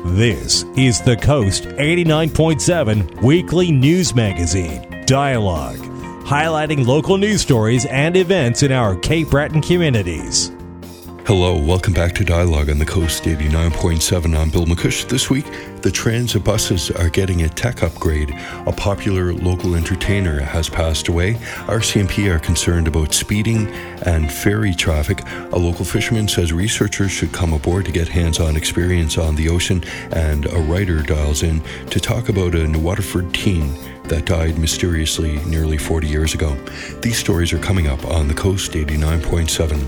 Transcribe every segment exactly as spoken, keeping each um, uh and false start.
This is the Coast eighty-nine point seven Weekly News Magazine, Dialogue, highlighting local news stories and events in our Cape Breton communities. Hello, welcome back to Dialogue on the Coast eighty-nine point seven. I'm Bill McCush. This week, the transit buses are getting a tech upgrade. A popular local entertainer has passed away. R C M P are concerned about speeding and ferry traffic. A local fisherman says researchers should come aboard to get hands-on experience on the ocean. And a writer dials in to talk about a New Waterford teen that died mysteriously nearly forty years ago. These stories are coming up on the Coast eighty-nine point seven.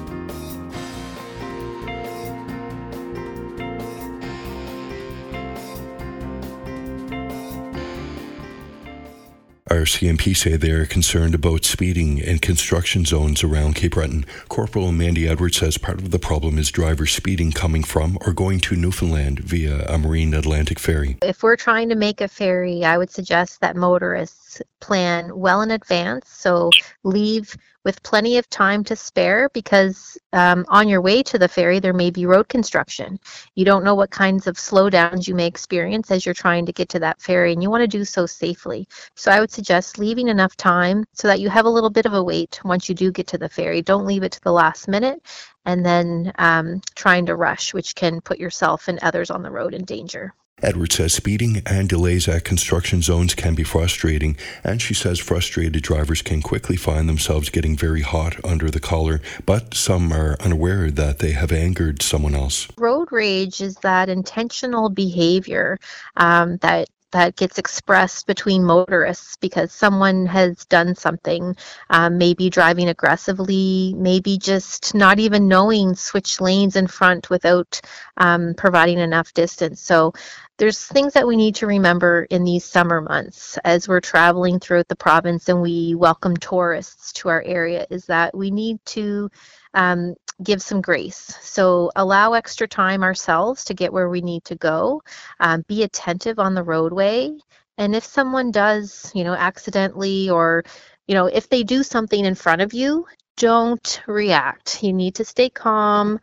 R C M P say they are concerned about speeding in construction zones around Cape Breton. Corporal Mandy Edwards says part of the problem is drivers speeding coming from or going to Newfoundland via a Marine Atlantic ferry. If we're trying to make a ferry, I would suggest that motorists plan well in advance, so leave with plenty of time to spare, because um, on your way to the ferry there may be road construction. You don't know what kinds of slowdowns you may experience as you're trying to get to that ferry, and you want to do so safely. So I would suggest leaving enough time so that you have a little bit of a wait once you do get to the ferry. Don't leave it to the last minute and then um, trying to rush, which can put yourself and others on the road in danger. Edwards says speeding and delays at construction zones can be frustrating, and she says frustrated drivers can quickly find themselves getting very hot under the collar, but some are unaware that they have angered someone else. Road rage is that intentional behavior um, that that gets expressed between motorists because someone has done something, um, maybe driving aggressively, maybe just not even knowing switch lanes in front without um, providing enough distance. So there's things that we need to remember in these summer months as we're traveling throughout the province and we welcome tourists to our area, is that we need to um, give some grace. So allow extra time ourselves to get where we need to go. Um, be attentive on the roadway. And if someone does, you know, accidentally, or, you know, if they do something in front of you, don't react. You need to stay calm.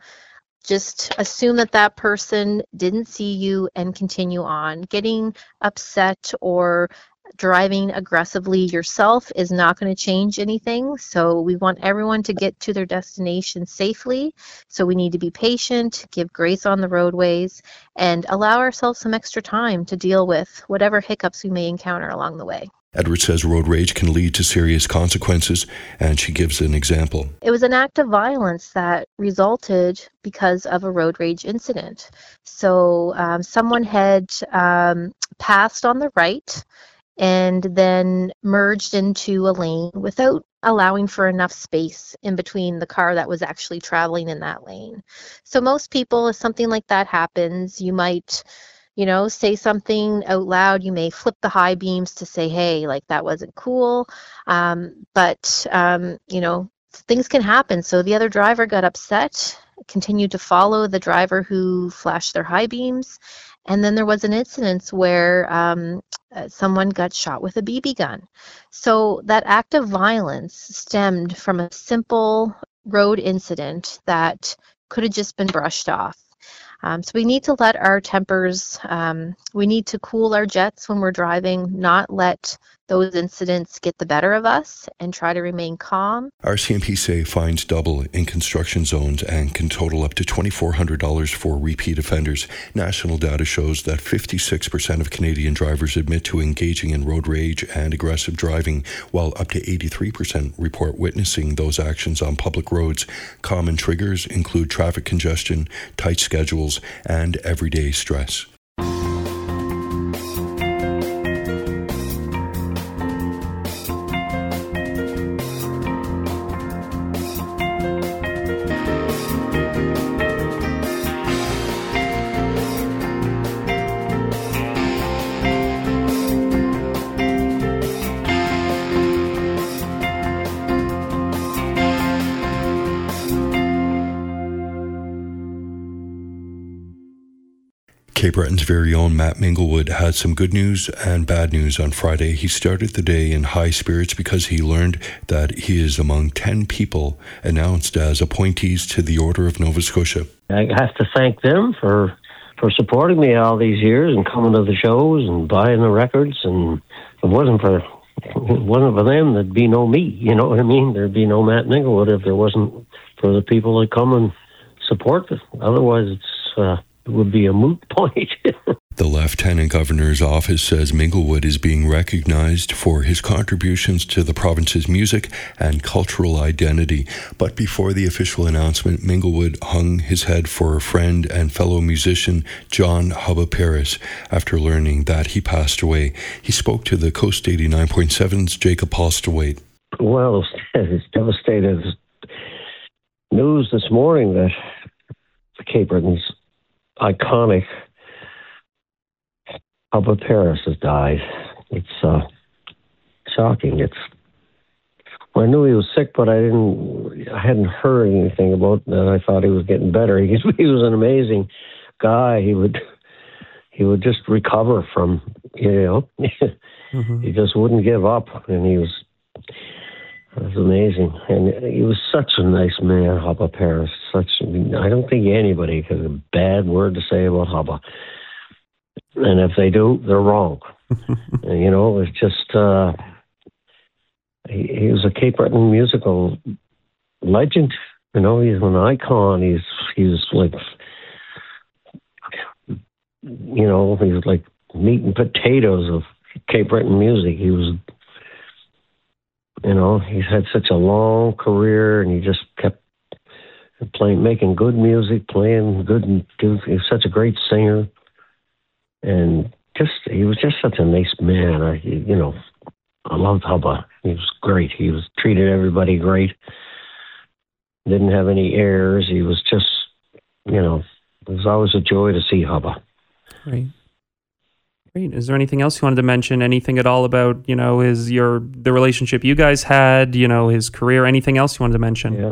Just assume that that person didn't see you and continue on. Getting upset or driving aggressively yourself is not going to change anything. So we want everyone to get to their destination safely. So we need to be patient, give grace on the roadways, and allow ourselves some extra time to deal with whatever hiccups we may encounter along the way. Edwards says road rage can lead to serious consequences, and she gives an example. It was an act of violence that resulted because of a road rage incident. So um, someone had um, passed on the right and then merged into a lane without allowing for enough space in between the car that was actually traveling in that lane. So most people, if something like that happens, you might, you know, say something out loud. You may flip the high beams to say, hey, like that wasn't cool. Um, but, um, you know, things can happen. So the other driver got upset, continued to follow the driver who flashed their high beams. And then there was an incident where um, uh, someone got shot with a B B gun. So that act of violence stemmed from a simple road incident that could have just been brushed off. Um, so we need to let our tempers, um, we need to cool our jets when we're driving, not let those incidents get the better of us, and try to remain calm. R C M P say fines double in construction zones and can total up to two thousand four hundred dollars for repeat offenders. National data shows that fifty-six percent of Canadian drivers admit to engaging in road rage and aggressive driving, while up to eighty-three percent report witnessing those actions on public roads. Common triggers include traffic congestion, tight schedules, and everyday stress. Cape Breton's very own Matt Minglewood had some good news and bad news on Friday. He started the day in high spirits because he learned that he is among ten people announced as appointees to the Order of Nova Scotia. I have to thank them for for supporting me all these years and coming to the shows and buying the records. And if it wasn't for it wasn't for them, there'd be no me. You know what I mean? There'd be no Matt Minglewood if there wasn't for the people that come and support it. Otherwise, it's uh, it would be a moot point. The Lieutenant Governor's office says Minglewood is being recognized for his contributions to the province's music and cultural identity. But before the official announcement, Minglewood hung his head for a friend and fellow musician, John Hubba Paris, after learning that he passed away. He spoke to the Coast eighty-nine point seven's Jacob Postlewaite. Well, it's devastating news this morning that Cape Breton's iconic Hubba Paris has died. It's uh, shocking. It's. Well, I knew he was sick, but I didn't. I hadn't heard anything about that. I thought he was getting better. He, he was an amazing guy. He would. He would just recover from. You know. mm-hmm. He just wouldn't give up, and he was. It was amazing, and he was such a nice man, Hubba Paris. Such. I, mean, I don't think anybody has a bad word to say about Hubba. And if they do, they're wrong. You know, it's just, uh, he, he was a Cape Breton musical legend. You know, he's an icon. He's, he's like, you know, he's like meat and potatoes of Cape Breton music. He was, you know, he's had such a long career, and he just kept playing, making good music, playing good, he was such a great singer. And just, he was just such a nice man. I, you know, I loved Hubba. He was great. He was treated everybody great. Didn't have any airs. He was just, you know, it was always a joy to see Hubba. Great. Great. Is there anything else you wanted to mention? Anything at all about, you know, his, your, the relationship you guys had, you know, his career, anything else you wanted to mention? Yeah.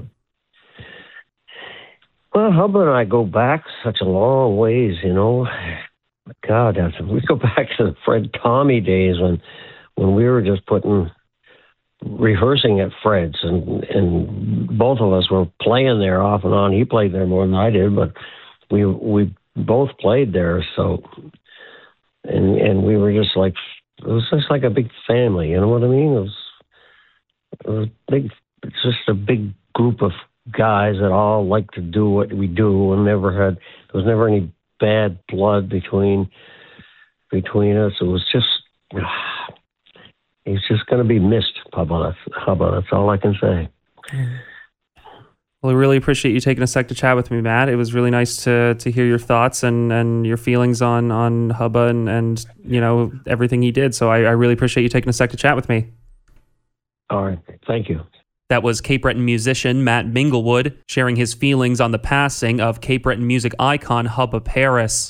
Well, Hubba and I go back such a long ways, you know. God, that's, we go back to the Fred Tommy days when when we were just putting, rehearsing at Fred's, and, and both of us were playing there off and on. He played there more than I did, but we we both played there, so, and and we were just like, it was just like a big family, you know what I mean? It was, it was big, it's just a big group of guys that all like to do what we do, and never had, there was never any bad blood between between us. It was just, uh, he's just going to be missed, Hubba. That's, Hubba. That's all I can say. Well, I really appreciate you taking a sec to chat with me, Matt. It was really nice to to hear your thoughts and, and your feelings on, on Hubba and, and, you know, everything he did. So I, I really appreciate you taking a sec to chat with me. All right. Thank you. That was Cape Breton musician Matt Minglewood sharing his feelings on the passing of Cape Breton music icon Hubba Paris.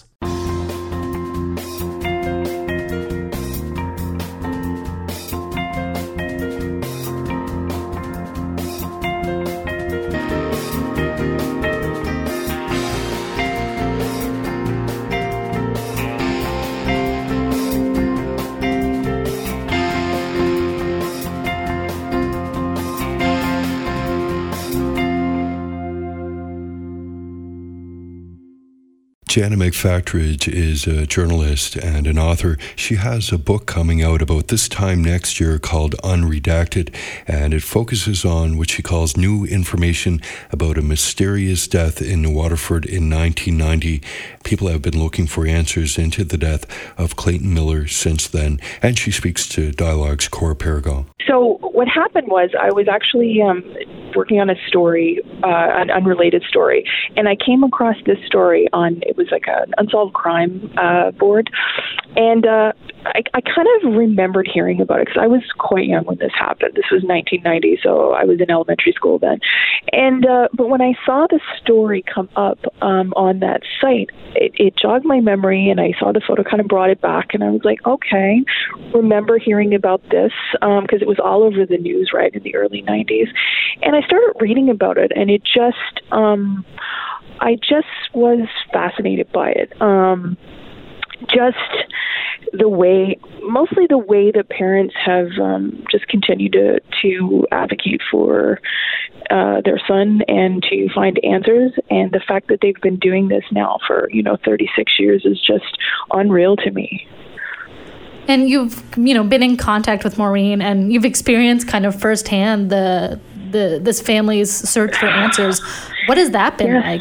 Jana McFatridge is a journalist and an author. She has a book coming out about this time next year called Unredacted, and it focuses on what she calls new information about a mysterious death in Waterford in nineteen ninety. People have been looking for answers into the death of Clayton Miller since then, and she speaks to Dialogue's Cora Perigo. So what happened was I was actually um, working on a story, uh, an unrelated story, and I came across this story on, it was like an unsolved crime uh, board, and uh, I, I kind of remembered hearing about it because I was quite young when this happened. This was nineteen ninety, so I was in elementary school then. And uh, but when I saw the story come up um, on that site, it, it jogged my memory, and I saw the photo, kind of brought it back, and I was like, okay, remember hearing about this because um, it was all over the news, right, in the early nineties. And I started reading about it, and it just, um, I just was fascinated by it. Um, just the way, mostly the way that parents have um, just continued to, to advocate for uh, their son and to find answers. And the fact that they've been doing this now for, you know, thirty-six years is just unreal to me. And you've, you know, been in contact with Maureen, and you've experienced kind of firsthand the the this family's search for answers. What has that been yeah. like?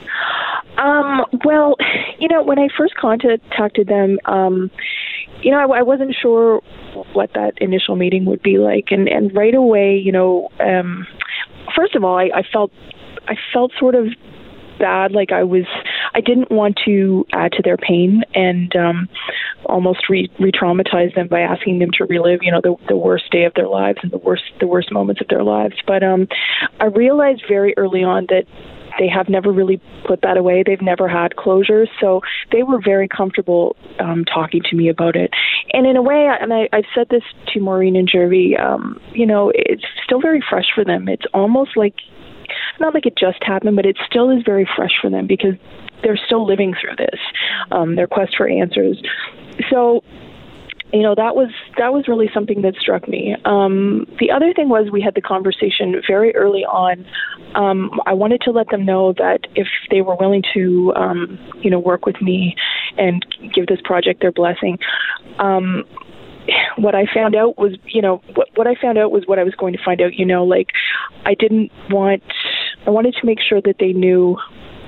Um, well, you know, when I first contacted them, um, you know, I, I wasn't sure what that initial meeting would be like, and, and right away, you know, um, first of all, I, I felt I felt sort of bad, like I was, I didn't want to add to their pain and um, almost re, re-traumatize them by asking them to relive, you know, the, the worst day of their lives and the worst, the worst moments of their lives. But um, I realized very early on that they have never really put that away. They've never had closure, so they were very comfortable um, talking to me about it. And in a way, and I, I've said this to Maureen and Jervy, um, you know, it's still very fresh for them. It's almost like, not like it just happened, but it still is very fresh for them because they're still living through this, um, their quest for answers. So, you know, that was that was really something that struck me. Um, the other thing was we had the conversation very early on. Um, I wanted to let them know that if they were willing to, um, you know, work with me and give this project their blessing, um, what I found out was, you know, what, what I found out was what I was going to find out, you know, like I didn't want, I wanted to make sure that they knew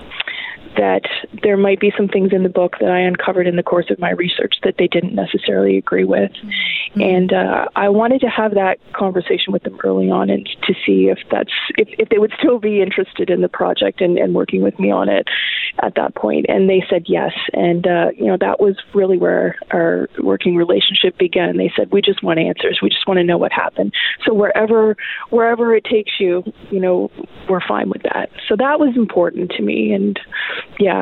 that there might be some things in the book that I uncovered in the course of my research that they didn't necessarily agree with. Mm-hmm. And uh, I wanted to have that conversation with them early on and to see if that's if, if they would still be interested in the project and, and working with me on it at that point. And they said yes. And, uh, you know, that was really where our working relationship began. They said, we just want answers. We just want to know what happened. So wherever wherever it takes you, you know, we're fine with that. So that was important to me. And yeah.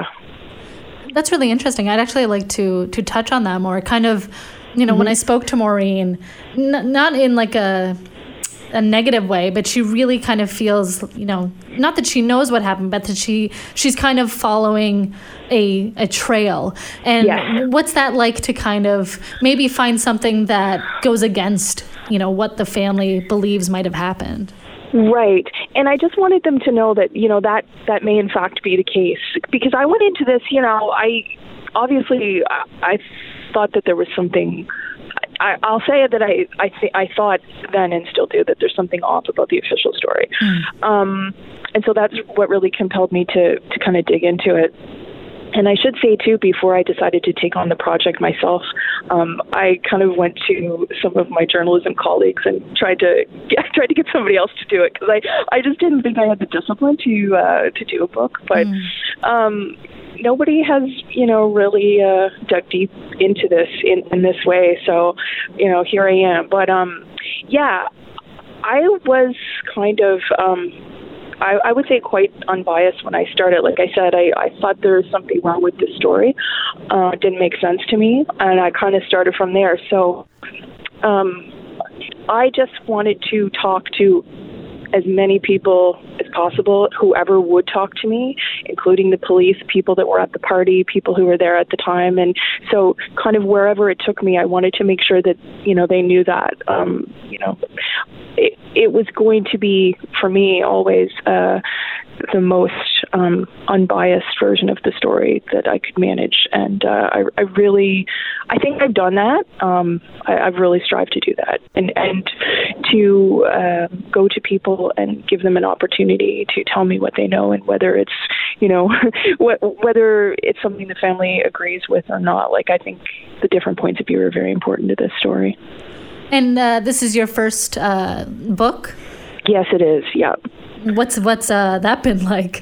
That's really interesting. I'd actually like to to touch on that more. Kind of, you know, mm-hmm. when I spoke to Maureen, n- not in like a a negative way, but she really kind of feels, you know, not that she knows what happened, but that she she's kind of following a a trail. And yeah. what's that like to kind of maybe find something that goes against, you know, what the family believes might have happened? Right. And I just wanted them to know that, you know, that, that may in fact be the case. Because I went into this, you know, I obviously I, I thought that there was something, I, I'll say that I I, th- I thought then and still do that there's something off about the official story. Mm. Um, and so that's what really compelled me to, to kind of dig into it. And I should say, too, before I decided to take on the project myself, um, I kind of went to some of my journalism colleagues and tried to yeah, tried to get somebody else to do it because I, I just didn't think I had the discipline to uh, to do a book. But mm. um, nobody has, you know, really uh, dug deep into this in, in this way. So, you know, here I am. But, um, yeah, I was kind of... Um, I, I would say quite unbiased when I started. Like I said, I, I thought there was something wrong with this story. Uh, it didn't make sense to me, and I kind of started from there. So um, I just wanted to talk to as many people as possible, whoever would talk to me, including the police, people that were at the party, people who were there at the time. And so kind of wherever it took me, I wanted to make sure that, you know, they knew that, um, you know, it, it was going to be, for me, always uh, the most um, unbiased version of the story that I could manage. And uh, I, I really, I think I've done that. Um, I, I've really strived to do that and, and to uh, go to people and give them an opportunity to tell me what they know and whether it's, you know, whether it's something the family agrees with or not. Like, I think the different points of view are very important to this story. And uh, this is your first uh, book? Yes, it is. Yeah. What's what's uh, that been like?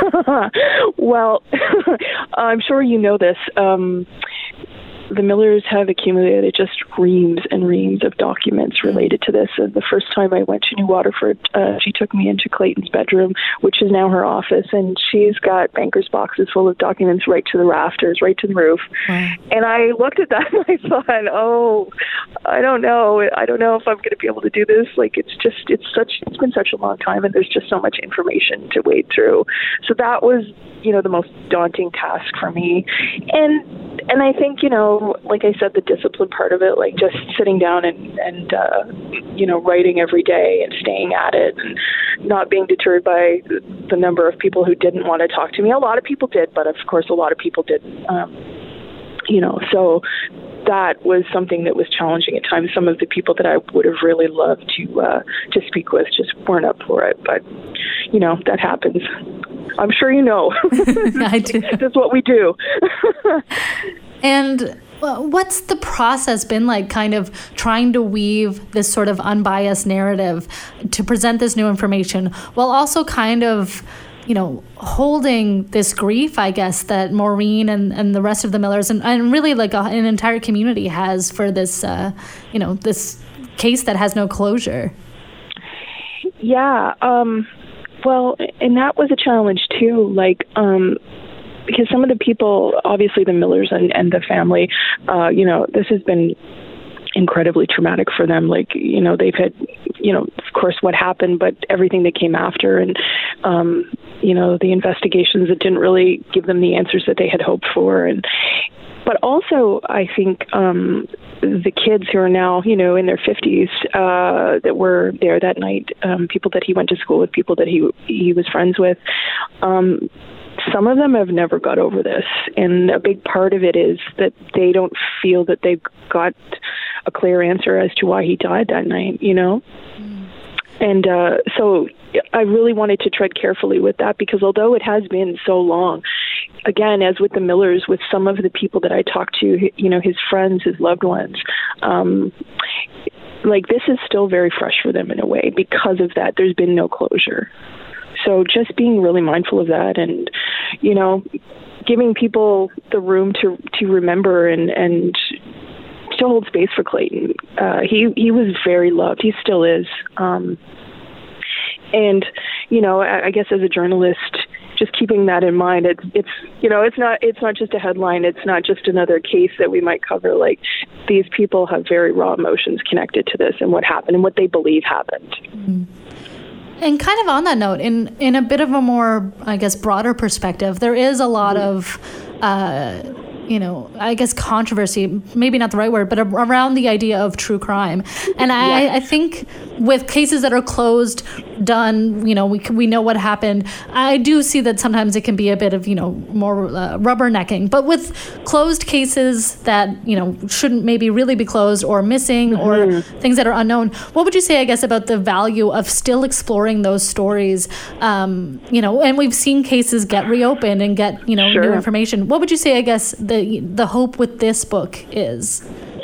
Well, I'm sure you know this. Um, the Millers have accumulated just reams and reams of documents related to this. And the first time I went to New Waterford, uh, she took me into Clayton's bedroom, which is now her office, and she's got banker's boxes full of documents right to the rafters, right to the roof. Wow. And I looked at that and I thought, oh, I don't know. I don't know if I'm going to be able to do this. Like, it's just, it's such, it's been such a long time, and there's just so much information to wade through. So that was, you know, the most daunting task for me. And and I think, you know, like I said, the discipline part of it, like just sitting down and, and uh, you know, writing every day and staying at it and not being deterred by the number of people who didn't want to talk to me. A lot of people did, but of course, a lot of people didn't, um, you know, so that was something that was challenging at times. Some of the people that I would have really loved to uh, to speak with just weren't up for it. But, you know, that happens. I'm sure you know. I do. That's what we do. And what's the process been like, kind of trying to weave this sort of unbiased narrative to present this new information while also kind of, you know, holding this grief, I guess, that Maureen and, and the rest of the Millers and, and really like a, an entire community has for this, uh, you know, this case that has no closure? Yeah. Um, well, and that was a challenge too. Like, um, because some of the people, obviously the Millers and, and the family, uh, you know, this has been incredibly traumatic for them. Like, you know, they've had, you know, of course what happened, but everything that came after and, um, you know, the investigations that didn't really give them the answers that they had hoped for. And, but also I think, um, the kids who are now, you know, in their fifties, uh, that were there that night, um, people that he went to school with, people that he, he was friends with, um, some of them have never got over this. And a big part of it is that they don't feel that they've got a clear answer as to why he died that night, you know? Mm. And uh, so I really wanted to tread carefully with that, because although it has been so long, again, as with the Millers, with some of the people that I talked to, you know, his friends, his loved ones, um, like this is still very fresh for them in a way because of that. There's been no closure. So just being really mindful of that and, you know, giving people the room to, to remember and, and to hold space for Clayton. Uh, he, he was very loved. He still is. Um, and, you know, I, I guess as a journalist, just keeping that in mind, it's, it's, you know, it's not, it's not just a headline. It's not just another case that we might cover. Like, these people have very raw emotions connected to this and what happened and what they believe happened. Mm-hmm. And kind of on that note, in, in a bit of a more, I guess, broader perspective, there is a lot mm-hmm. of, uh, you know, I guess controversy, maybe not the right word, but around the idea of true crime. And I, yeah. I think with cases that are closed, done, you know, we we know what happened. I do see that sometimes it can be a bit of, you know, more uh, rubbernecking. But with closed cases that, you know, shouldn't maybe really be closed or missing mm-hmm. or things that are unknown, what would you say, I guess, about the value of still exploring those stories? Um, you know, and we've seen cases get reopened and get, you know, sure. new information. What would you say, I guess, the the hope with this book is?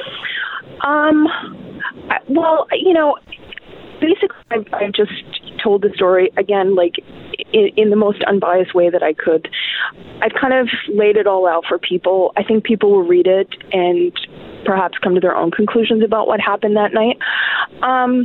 Um, well, you know, basically, I've, I've just told the story again, like in, in the most unbiased way that I could. I've kind of laid it all out for people. I think people will read it and perhaps come to their own conclusions about what happened that night. Um,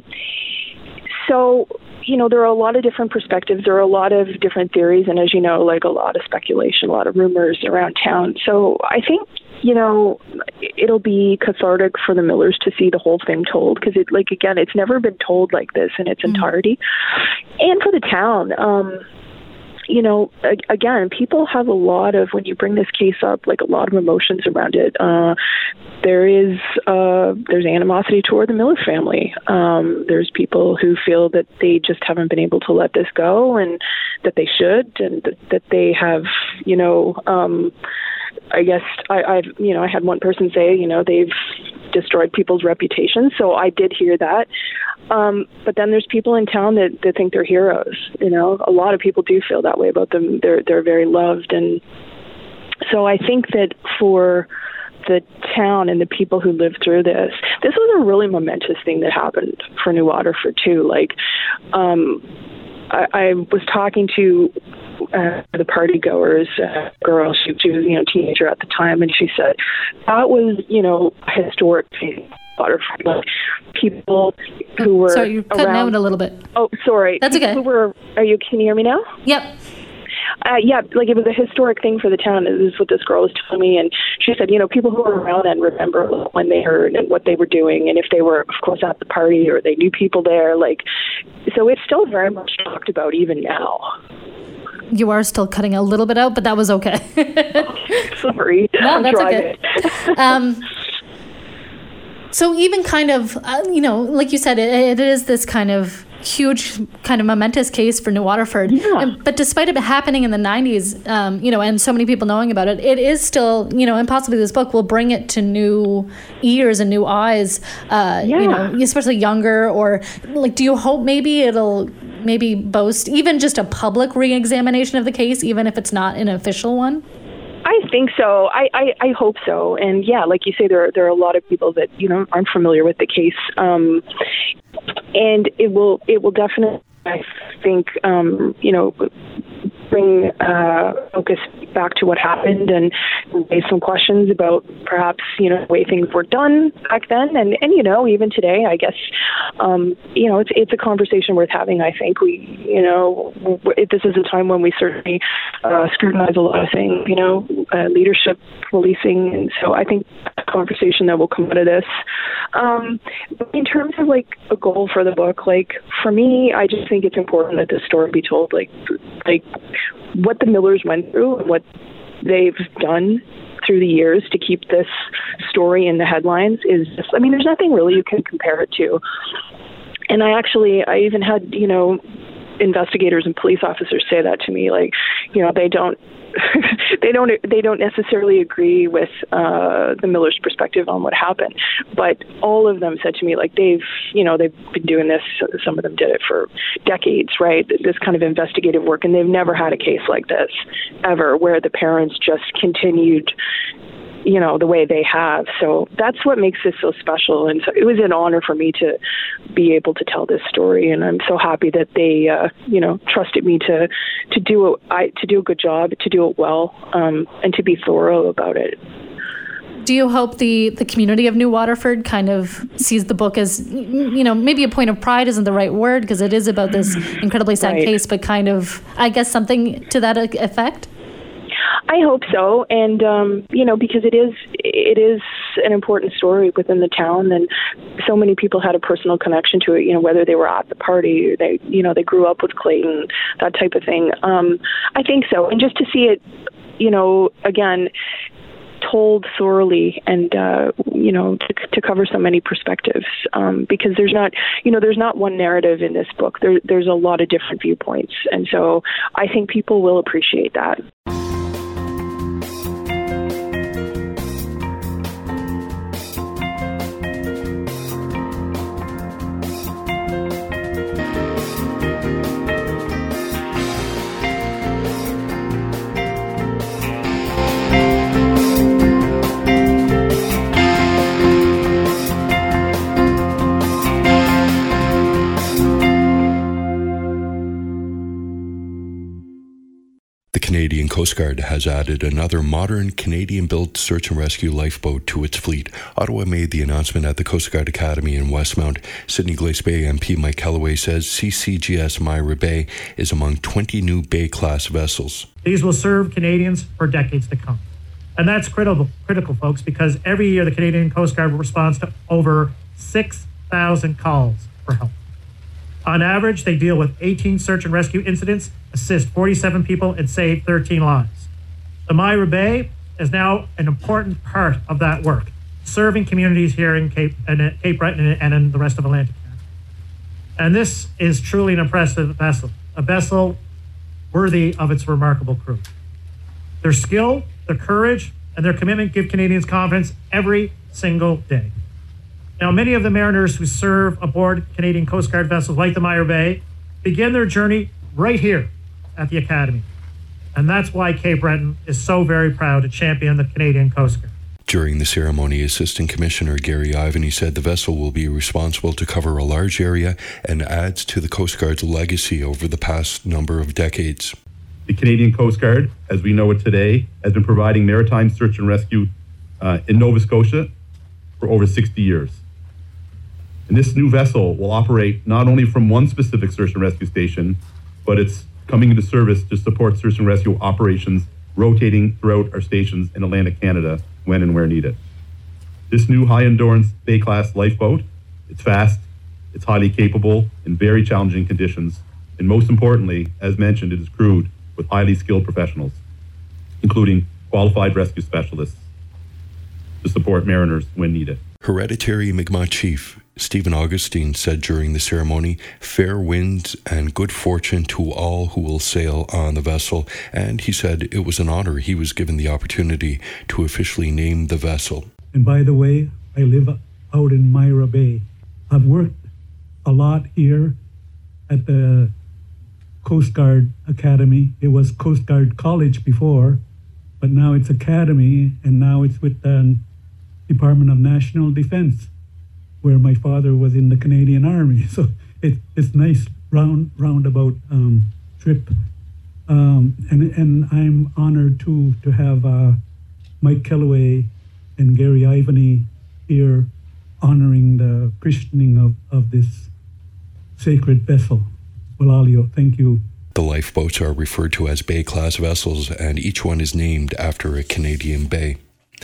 so, you know, there are a lot of different perspectives. There are a lot of different theories. And as you know, like a lot of speculation, a lot of rumors around town. So I think, you know, it'll be cathartic for the Millers to see the whole thing told. Because, it, like, again, it's never been told like this in its mm-hmm. entirety. And for the town, um, you know, again, people have a lot of, when you bring this case up, like a lot of emotions around it. Uh, there is, uh, there's animosity toward the Miller family. Um, there's people who feel that they just haven't been able to let this go and that they should, and that, that they have, you know, um, I guess I, I've, you know, I had one person say, you know, they've destroyed people's reputations. So I did hear that. Um, but then there's people in town that, that think they're heroes. You know, a lot of people do feel that way about them. They're, they're very loved. And so I think that for the town and the people who lived through this, this was a really momentous thing that happened for New Waterford too. Like, um, I, I was talking to uh, the party goers, uh, girl, she, she was, you know, teenager at the time, and she said that was, you know, a historic thing. Waterford, like people who were sorry, you're cutting around, out a little bit. Oh, sorry. That's okay. Who were? Are you? Can you hear me now? Yep. Uh, yeah, like it was a historic thing for the town. This is what this girl was telling me, and she said, you know, people who were around then remember when they heard and what they were doing, and if they were, of course, at the party or they knew people there. Like, so it's still very much talked about even now. You are still cutting a little bit out, but that was okay. Sorry. No, I'm that's driving. okay. Um, so even kind of, uh, you know, like you said, it, it is this kind of huge, kind of momentous case for New Waterford. Yeah. And, but despite it happening in the nineties, um, you know, and so many people knowing about it, it is still, you know, and possibly this book will bring it to new ears and new eyes, uh, Yeah. you know, especially younger, or like, do you hope maybe it'll maybe boast even just a public re-examination of the case, even if it's not an official one? I think so. I, I, I hope so. And yeah, like you say, there are, there are a lot of people that, you know, aren't familiar with the case. Um, and it will, it will definitely, I think, um, you know, bring uh, focus back to what happened and raise some questions about perhaps, you know, the way things were done back then. And, and you know, even today, I guess, um, you know, it's it's a conversation worth having, I think. We, you know, it, this is a time when we certainly uh, scrutinize a lot of things, you know, uh, leadership, policing. And so I think a conversation that will come out of this. Um, in terms of, like, a goal for the book, like, for me, I just think it's important that this story be told, like, like, what the Millers went through and what they've done through the years to keep this story in the headlines is just, I mean, there's nothing really you can compare it to. And I actually, I even had, you know, investigators and police officers say that to me, like, you know, they don't, they don't, they don't necessarily agree with uh, the Miller's perspective on what happened, but all of them said to me, like, they've, you know, they've been doing this. Some of them did it for decades, right? This kind of investigative work, and they've never had a case like this ever, where the parents just continued, you know, the way they have. So that's what makes this so special. And so it was an honor for me to be able to tell this story. And I'm so happy that they, uh, you know, trusted me to, to do a, I, to do a good job, to do it well, um, and to be thorough about it. Do you hope the, the community of New Waterford kind of sees the book as, you know, maybe a point of pride isn't the right word, because it is about this incredibly sad Right. case, but kind of, I guess, something to that effect? I hope so, and um, you know, because it is it is an important story within the town, and so many people had a personal connection to it. You know, whether they were at the party, or they you know they grew up with Clayton, that type of thing. Um, I think so, and just to see it, you know, again, told thoroughly, and uh, you know, to, to cover so many perspectives, um, because there's not, you know, there's not one narrative in this book. There, there's a lot of different viewpoints, and so I think people will appreciate that. The Canadian Coast Guard has added another modern Canadian-built search and rescue lifeboat to its fleet. Ottawa made the announcement at the Coast Guard Academy in Westmount. Sydney Glace Bay M P Mike Callaway says C C G S Myra Bay is among twenty new Bay-class vessels. These will serve Canadians for decades to come. And that's critical, critical, folks, because every year the Canadian Coast Guard responds to over six thousand calls for help. On average, they deal with eighteen search and rescue incidents, assist forty-seven people, and save thirteen lives. The Myra Bay is now an important part of that work, serving communities here in Cape, and Cape Breton and in the rest of Atlantic Canada. And this is truly an impressive vessel, a vessel worthy of its remarkable crew. Their skill, their courage, and their commitment give Canadians confidence every single day. Now, many of the mariners who serve aboard Canadian Coast Guard vessels like the Myra Bay begin their journey right here at the Academy. And that's why Cape Breton is so very proud to champion the Canadian Coast Guard. During the ceremony, Assistant Commissioner Gary Ivany said the vessel will be responsible to cover a large area and adds to the Coast Guard's legacy over the past number of decades. The Canadian Coast Guard, as we know it today, has been providing maritime search and rescue uh, in Nova Scotia for over sixty years. And this new vessel will operate not only from one specific search and rescue station, but it's coming into service to support search and rescue operations rotating throughout our stations in Atlantic Canada when and where needed. This new high-endurance Bay-class lifeboat, it's fast, it's highly capable in very challenging conditions, and most importantly, as mentioned, it is crewed with highly skilled professionals, including qualified rescue specialists, to support mariners when needed. Hereditary Mi'kmaq Chief Stephen Augustine said during the ceremony, "Fair winds and good fortune to all who will sail on the vessel," and he said it was an honor he was given the opportunity to officially name the vessel. And by the way, I live out in Myra Bay. I've worked a lot here at the Coast Guard Academy. It was Coast Guard College before, but now it's Academy, and now it's with the Department of National Defense, where my father was in the Canadian Army. So it, it's nice round roundabout um, trip. Um, and, and I'm honored too to have uh, Mike Kellaway and Gary Ivany here honoring the christening of, of this sacred vessel. Walalio, thank you. The lifeboats are referred to as Bay-class vessels, and each one is named after a Canadian bay.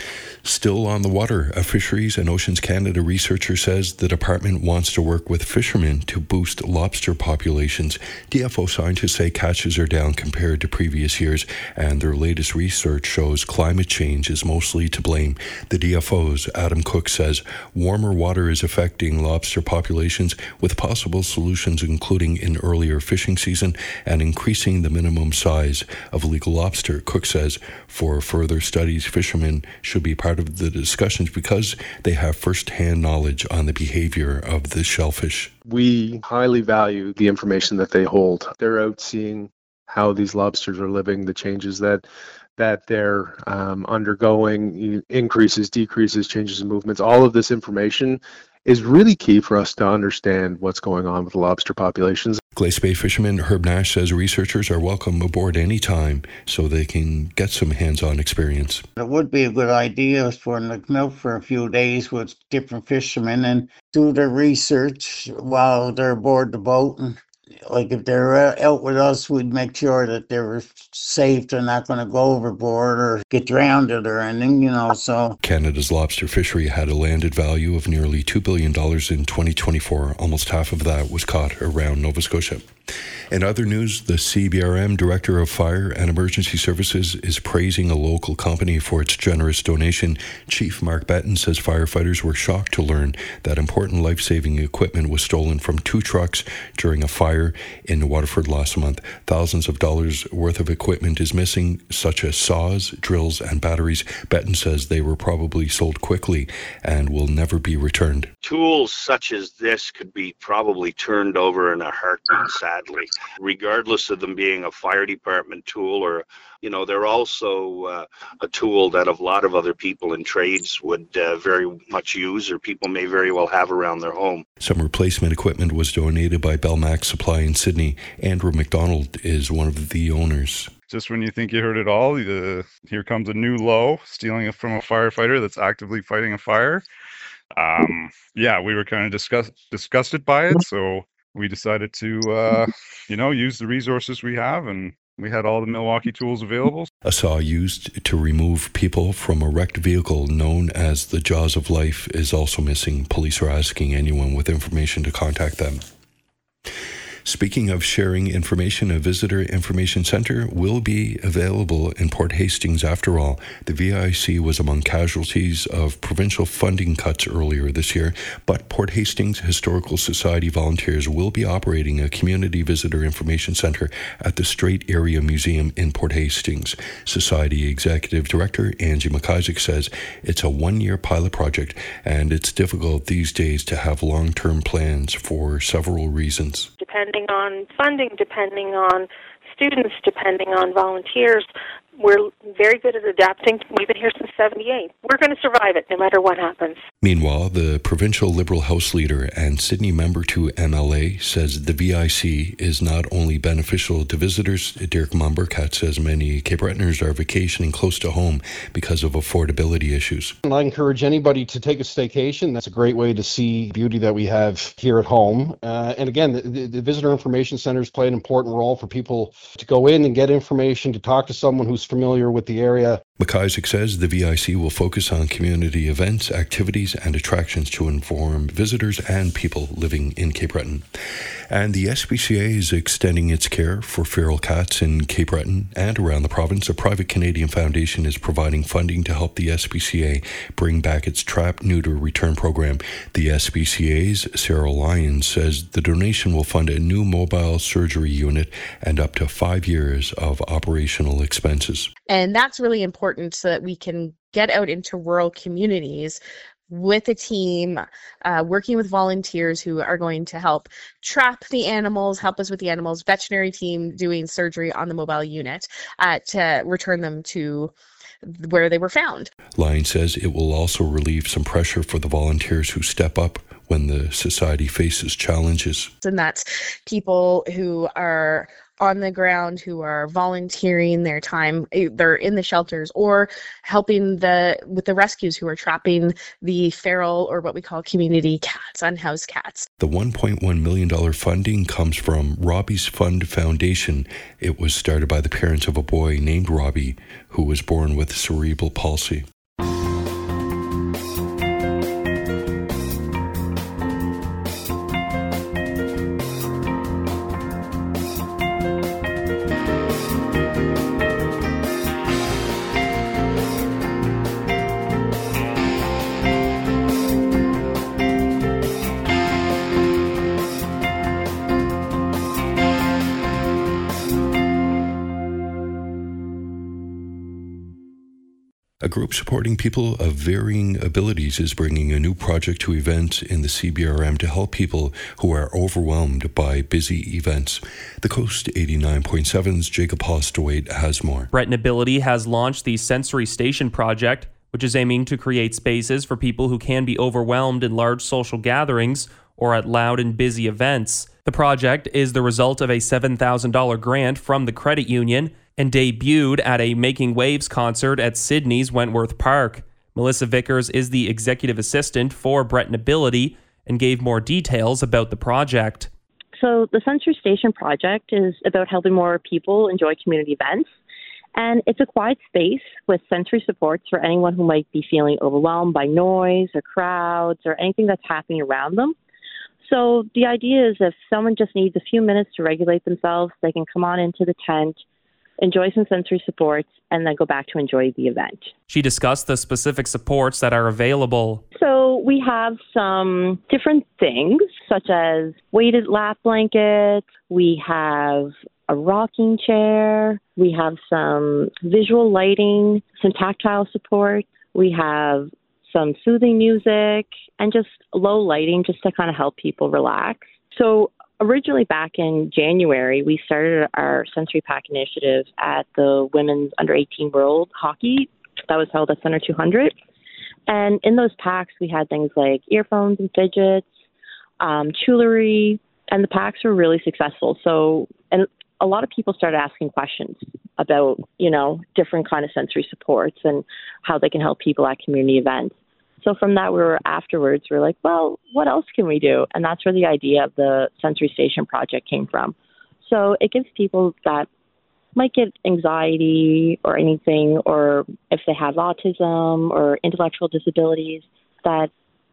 Still on the water, a Fisheries and Oceans Canada researcher says the department wants to work with fishermen to boost lobster populations. D F O scientists say catches are down compared to previous years, and their latest research shows climate change is mostly to blame. The D F O's Adam Cook says warmer water is affecting lobster populations, with possible solutions including an earlier fishing season and increasing the minimum size of legal lobster. Cook says for further studies, fishermen should be part of the discussions because they have first-hand knowledge on the behavior of the shellfish. We highly value the information that they hold. They're out seeing how these lobsters are living, the changes that that they're um, undergoing, increases, decreases, changes in movements. All of this information is really key for us to understand what's going on with the lobster populations. Glace Bay fisherman Herb Nash says researchers are welcome aboard anytime so they can get some hands-on experience. It would be a good idea for them to come out for a few days with different fishermen and do their research while they're aboard the boat. And like if they're out with us, we'd make sure that they were safe. They're not going to go overboard or get drowned or anything, you know, so. Canada's lobster fishery had a landed value of nearly two billion dollars in twenty twenty-four. Almost half of that was caught around Nova Scotia. In other news, the C B R M Director of Fire and Emergency Services is praising a local company for its generous donation. Chief Mark Betton says firefighters were shocked to learn that important life-saving equipment was stolen from two trucks during a fire in Waterford last month. Thousands of dollars worth of equipment is missing, such as saws, drills, and batteries. Betton says they were probably sold quickly and will never be returned. Tools such as this could be probably turned over in a heartbeat, sadly. Regardless of them being a fire department tool or, you know, they're also uh, a tool that a lot of other people in trades would uh, very much use or people may very well have around their home. Some replacement equipment was donated by Belmax Supply in Sydney. Andrew McDonald is one of the owners. Just when you think you heard it all, uh, here comes a new low, stealing it from a firefighter that's actively fighting a fire. Um, yeah, we were kind of disgust- disgusted by it, so we decided to, uh, you know, use the resources we have, and we had all the Milwaukee tools available. A saw used to remove people from a wrecked vehicle known as the Jaws of Life is also missing. Police are asking anyone with information to contact them. Speaking of sharing information, a visitor information center will be available in Port Hastings after all. The V I C was among casualties of provincial funding cuts earlier this year, but Port Hastings Historical Society volunteers will be operating a community visitor information center at the Strait Area Museum in Port Hastings. Society Executive Director Angie McIsaac says it's a one-year pilot project and it's difficult these days to have long-term plans for several reasons. Depending on funding, depending on students, depending on volunteers, we're very good at adapting. We've been here since seventy-eight. We're going to survive it no matter what happens. Meanwhile, the provincial Liberal House leader and Sydney member to M L A says the V I C is not only beneficial to visitors. Dirk Momberkat says many Cape Bretoners are vacationing close to home because of affordability issues. And I encourage anybody to take a staycation. That's a great way to see beauty that we have here at home. Uh, and again, the, the, the visitor information centers play an important role for people to go in and get information, to talk to someone who's familiar with the area. McIsaac says the V I C will focus on community events, activities, and attractions to inform visitors and people living in Cape Breton. And the S P C A is extending its care for feral cats in Cape Breton and around the province. A private Canadian foundation is providing funding to help the S P C A bring back its Trap, Neuter, Return program. The S P C A's Sarah Lyons says the donation will fund a new mobile surgery unit and up to five years of operational expenses. And that's really important so that we can get out into rural communities with a team, uh, working with volunteers who are going to help trap the animals, help us with the animals, veterinary team doing surgery on the mobile unit uh, to return them to where they were found. Lyons says it will also relieve some pressure for the volunteers who step up when the society faces challenges. And that's people who are on the ground, who are volunteering their time, they're in the shelters or helping the with the rescues who are trapping the feral or what we call community cats, unhoused cats. The one point one million dollars funding comes from Robbie's Fund Foundation. It was started by the parents of a boy named Robbie who was born with cerebral palsy. A group supporting people of varying abilities is bringing a new project to events in the C B R M to help people who are overwhelmed by busy events. The Coast eighty-nine point seven's Jacob Hostwaite has more. Breton Ability has launched the Sensory Station project, which is aiming to create spaces for people who can be overwhelmed in large social gatherings or at loud and busy events. The project is the result of a seven thousand dollars grant from the credit union and debuted at a Making Waves concert at Sydney's Wentworth Park. Melissa Vickers is the executive assistant for Breton Ability and gave more details about the project. So the Sensory Station project is about helping more people enjoy community events. And it's a quiet space with sensory supports for anyone who might be feeling overwhelmed by noise or crowds or anything that's happening around them. So the idea is if someone just needs a few minutes to regulate themselves, they can come on into the tent, enjoy some sensory supports, and then go back to enjoy the event. She discussed the specific supports that are available. So we have some different things, such as weighted lap blankets. We have a rocking chair. We have some visual lighting, some tactile support. We have some soothing music and just low lighting just to kind of help people relax. So originally back in January, we started our Sensory Pack initiative at the Women's under eighteen World Hockey that was held at Center two hundred. And in those packs, we had things like earphones and fidgets, um, jewelry, and the packs were really successful. So, and a lot of people started asking questions about, you know, different kind of sensory supports and how they can help people at community events. So from that, we were afterwards, we were like, well, what else can we do? And that's where the idea of the Sensory Station project came from. So it gives people that might get anxiety or anything, or if they have autism or intellectual disabilities, that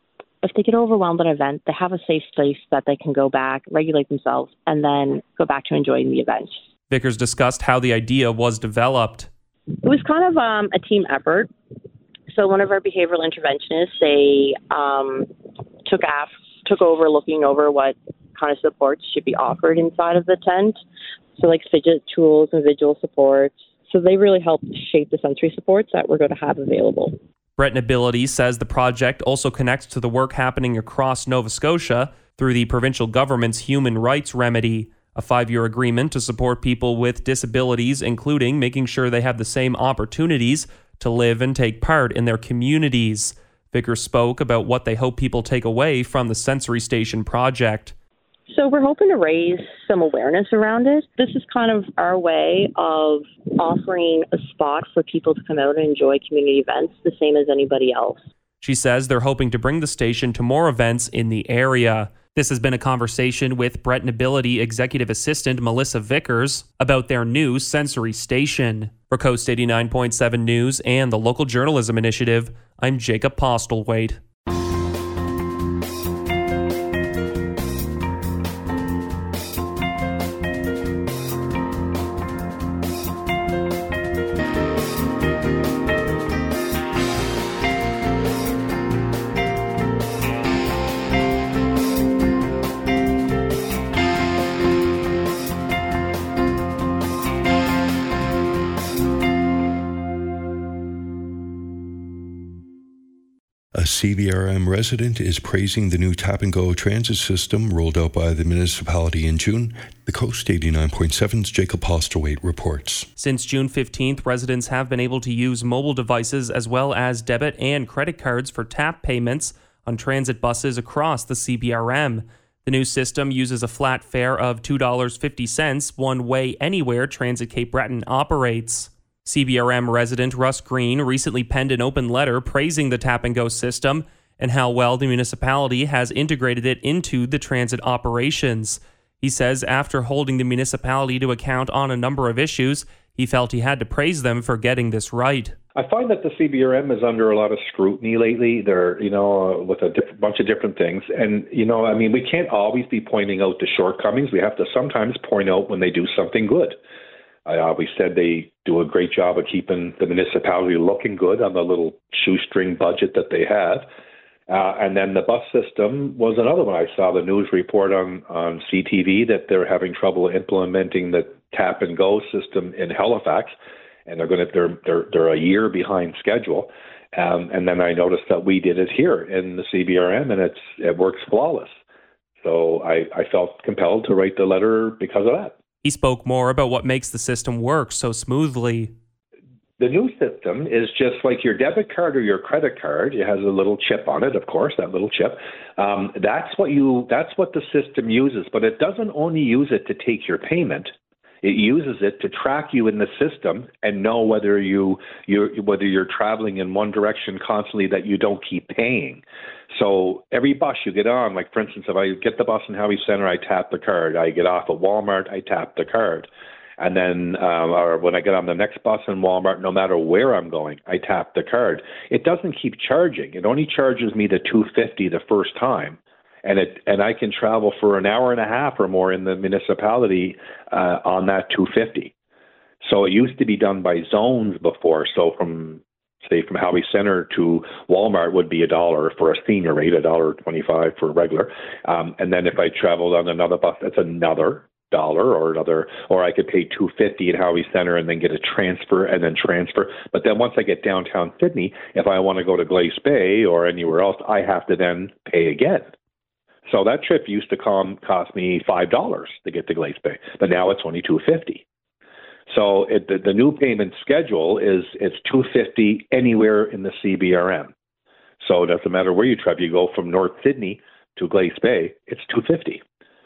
if they get overwhelmed at an event, they have a safe space that they can go back, regulate themselves, and then go back to enjoying the event. Vickers discussed how the idea was developed. It was kind of um, a team effort. So one of our behavioral interventionists, they um, took af- took over looking over what kind of supports should be offered inside of the tent. So like fidget tools and visual supports. So they really helped shape the sensory supports that we're going to have available. Breton Ability says the project also connects to the work happening across Nova Scotia through the provincial government's Human Rights Remedy, a five-year agreement to support people with disabilities, including making sure they have the same opportunities to live and take part in their communities. Vickers spoke about what they hope people take away from the Sensory Station project. So we're hoping to raise some awareness around it. This is kind of our way of offering a spot for people to come out and enjoy community events the same as anybody else. She says they're hoping to bring the station to more events in the area. This has been a conversation with Brett Nobility Executive Assistant Melissa Vickers about their new sensory station. For Coast eighty-nine point seven News and the Local Journalism Initiative, I'm Jacob Postlethwaite. A C B R M resident is praising the new tap-and-go transit system rolled out by the municipality in June. The Coast eighty-nine point seven's Jacob Postlethwaite reports. Since June fifteenth, residents have been able to use mobile devices as well as debit and credit cards for tap payments on transit buses across the C B R M. The new system uses a flat fare of two dollars and fifty cents one way anywhere Transit Cape Breton operates. C B R M resident Russ Green recently penned an open letter praising the tap-and-go system and how well the municipality has integrated it into the transit operations. He says after holding the municipality to account on a number of issues, he felt he had to praise them for getting this right. I find that the C B R M is under a lot of scrutiny lately. They're, you know, uh, with a diff- bunch of different things. And, you know, I mean, we can't always be pointing out the shortcomings. We have to sometimes point out when they do something good. I always said they do a great job of keeping the municipality looking good on the little shoestring budget that they have. Uh, and then the bus system was another one. I saw the news report on, on C T V that they're having trouble implementing the tap and go system in Halifax, and they're going to they're they're they're a year behind schedule. Um, and then I noticed that we did it here in the C B R M, and it's it works flawless. So I, I felt compelled to write the letter because of that. He spoke more about what makes the system work so smoothly. The new system is just like your debit card or your credit card. It has a little chip on it, of course, that little chip. Um, that's what you. That's what the system uses, but it doesn't only use it to take your payment. It uses it to track you in the system and know whether you you're, whether you're traveling in one direction constantly, that you don't keep paying. So every bus you get on, like for instance, if I get the bus in Howie Center, I tap the card. I get off at Walmart, I tap the card. And then um, or when I get on the next bus in Walmart, no matter where I'm going, I tap the card. It doesn't keep charging. It only charges me the two hundred fifty dollars the first time. And it and I can travel for an hour and a half or more in the municipality uh, on that two hundred fifty dollars. So it used to be done by zones before. So from say from Howie Center to Walmart would be a dollar for a senior rate, a dollar twenty-five for regular. Um, and then if I traveled on another bus, that's another dollar or another, or I could pay two hundred fifty dollars at Howie Center and then get a transfer and then transfer. But then once I get downtown Sydney, if I want to go to Glace Bay or anywhere else, I have to then pay again. So that trip used to come, cost me five dollars to get to Glace Bay, but now it's only two hundred fifty dollars. So it, the, the new payment schedule is it's two hundred fifty dollars anywhere in the C B R M. So it doesn't matter where you travel. You go from North Sydney to Glace Bay, it's two hundred fifty dollars.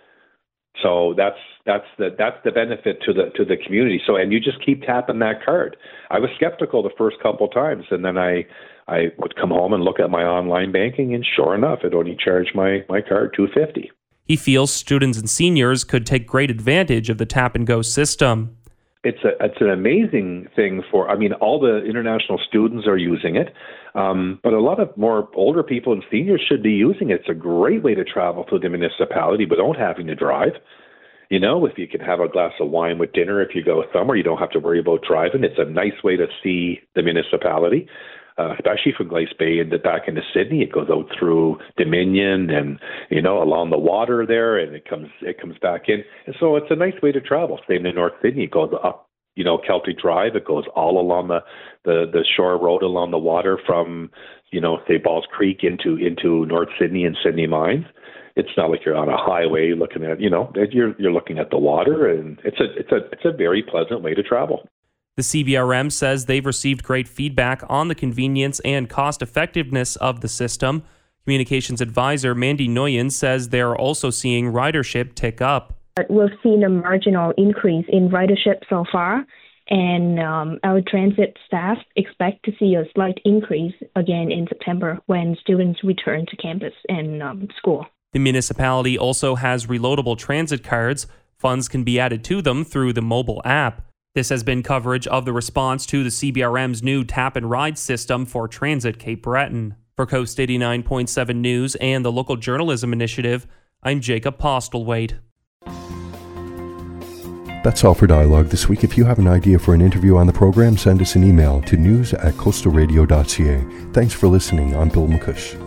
So that's that's the that's the benefit to the to the community. So and you just keep tapping that card. I was skeptical the first couple times, and then I I would come home and look at my online banking, and sure enough, it only charged my my card two hundred fifty dollars. He feels students and seniors could take great advantage of the tap and go system. It's a it's an amazing thing for. I mean, all the international students are using it, um, but a lot of more older people and seniors should be using it. It's a great way to travel through the municipality without having to drive. You know, if you can have a glass of wine with dinner, if you go somewhere, you don't have to worry about driving. It's a nice way to see the municipality, uh, especially from Glace Bay and back into Sydney. It goes out through Dominion and, you know, along the water there, and it comes it comes back in. And so it's a nice way to travel. Same in North Sydney. It goes up, you know, Celtic Drive. It goes all along the, the, the shore road along the water from, you know, say Balls Creek into into North Sydney and Sydney Mines. It's not like you're on a highway looking at, you know, you're you're looking at the water, and it's a it's a it's a very pleasant way to travel. The C B R M says they've received great feedback on the convenience and cost effectiveness of the system. Communications advisor Mandy Nguyen says they're also seeing ridership tick up. We've seen a marginal increase in ridership so far, and um, our transit staff expect to see a slight increase again in September when students return to campus and um, school. The municipality also has reloadable transit cards. Funds can be added to them through the mobile app. This has been coverage of the response to the C B R M's new tap and ride system for Transit Cape Breton. For Coast eighty-nine point seven News and the Local Journalism Initiative, I'm Jacob Postlethwaite. That's all for Dialogue this week. If you have an idea for an interview on the program, send us an email to news at coastal radio dot c a. Thanks for listening. I'm Bill McCush.